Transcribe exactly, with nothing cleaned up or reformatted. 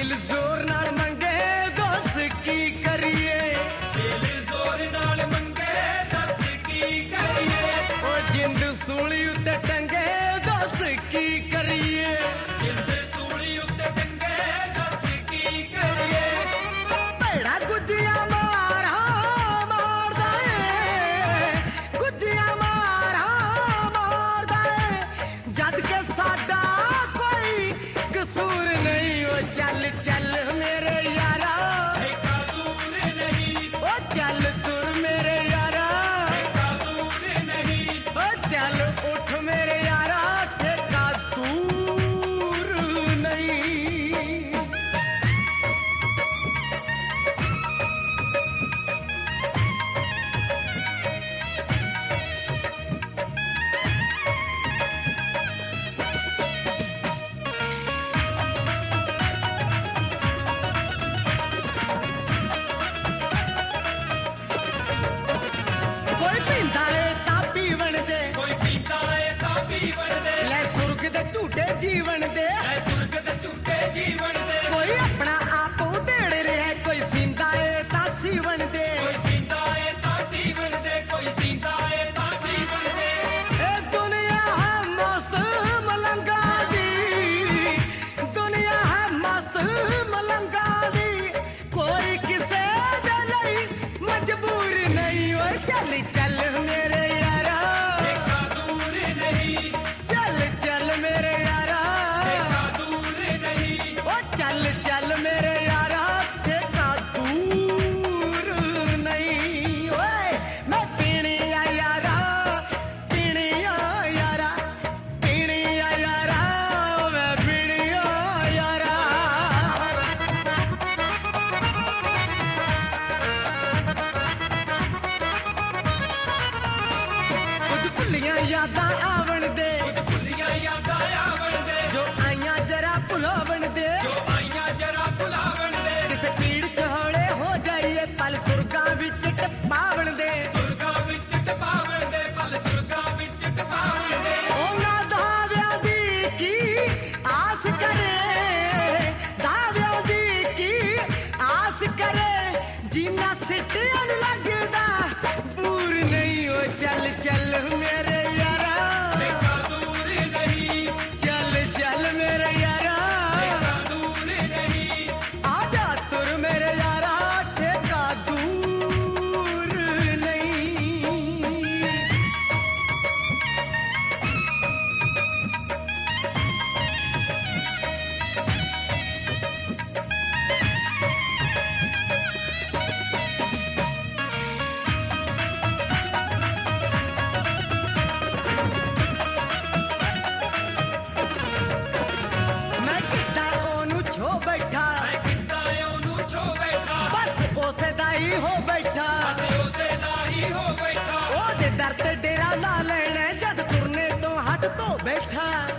दिल जोर नाल मंगे दस की करिए दिल जोर नाल मंगे दस की करिए ओ जिंद सूली उत्ते टंगे दस की करिए जिंद सूली उत्ते टंगे दस की करिए भैड़ा गुज्जिया मारा मारदा ए गुज्जिया मारा मारदा ए जद के साडा कोई कसूर नहीं ओ चल चल मेरे यारा ठेका दूर नहीं ओ चल तुर मेरे यारा ठेका दूर नहीं ओ चल उठ मेरे यारा ठेका दूर नहीं कोई पींदा है तां पीवण दे कोई पीता है तां पीवण दे ले सुर्ग दे झूठे जीवन दे ऐ सुर्ग दे झूठे जीवन दे कोई अपना आप उधेड़ रहा कोई सींदा है तां सीवन दे कोई सीता है तां सीवन दे कोई सीता है तां सीवन दे ए दुनिया है मस्त मलंगा दी दुनिया है मस्त मलंगा दी कोई किसे दे लई मजबूर नहीं ओ चल चल मेरे यारा ठेका दूर नहीं चल चल मेरे यारा ठेका दूर नहीं ओ चल चल मेरे यारा ठेका दूर नहीं ओए मैं पीनी आ यारा पीनी आ यारा पीनी आ यारा मैं पीनी आ यारा कुछ भुलियां यादां आवन दे कुछ भुलियां यादां आवण दे जो आईयां जरा भुलावन दे जो आईयां जरा भुलावण दे किसे पीड़ च हौले हो जाइए पल सुरगां विच टपावण दे सुरगा विच टपावण दे पल सुरगा विच टपावण दे ਉਹਨਾਂ ਦਾਵਿਆਂ ਦੀ ਕੀ ਆਸ ਕਰੇ ਦਾਵਿਆਂ ਦੀ ਕੀ ਆਸ ਕਰੇ ਜੀਨਾ ਸਿੱਟਿਆਂ ਨੂੰ ਲੱਗਦਾ ਪੂਰ ਨਹੀਂ ਉਹ ਚੱਲ ਚੱਲ ਮੇਰੇ ਯਾਰਾ ठेका दूर नहीं ਚੱਲ ਚੱਲ ਮੇਰੇ ਯਾਰਾ ठेका दूर नहीं ਆ ਜਾ ਤੁਰ ਮੇਰੇ ਯਾਰਾ ਠੇਕਾ ਦੂਰ ਨਹੀਂ ਮੈਂ ਕਿੱਦਾਂ ਉਹਨੂੰ ਛੋ ਬੈਠਾ मैं कितना ओनू छो बैठा ਬਸ ਉਸੇ ਦਾ ਹੀ ਹੋ ਬੈਠਾ असे उसे दा ही हो बैठा ਉਹਦੇ ਦਰ ਤੇ ਡੇਰਾ ਲਾ ਲੈਣਾ ਜਦ ਤੁਰਨੇ ਤੋਂ ਹੱਟ ਤੋਂ ਬੈਠਾ